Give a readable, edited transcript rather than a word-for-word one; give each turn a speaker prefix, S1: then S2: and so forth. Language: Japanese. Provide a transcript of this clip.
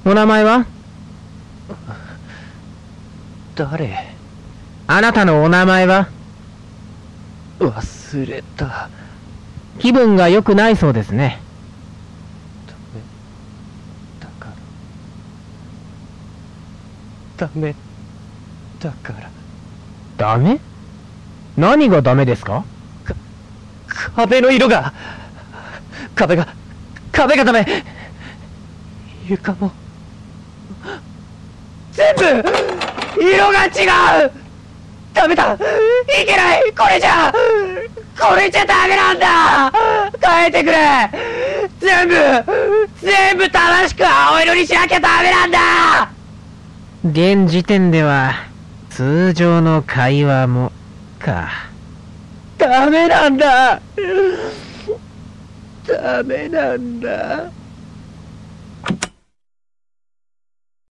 S1: お名前は？
S2: 誰？
S1: あなたのお名前は？
S2: 忘れた。
S1: 気分が良くないそうですね。
S2: ダメだから。
S1: ダメ？何がダメですか？
S2: 壁の色が。壁がダメ。床も全部色が違う。ダメだ、いけない。これじゃダメなんだ。変えてくれ。全部正しく青色にしなきゃダメなんだ。
S1: 現時点では通常の会話もか。
S2: ダメなんだ。ダメなんだ。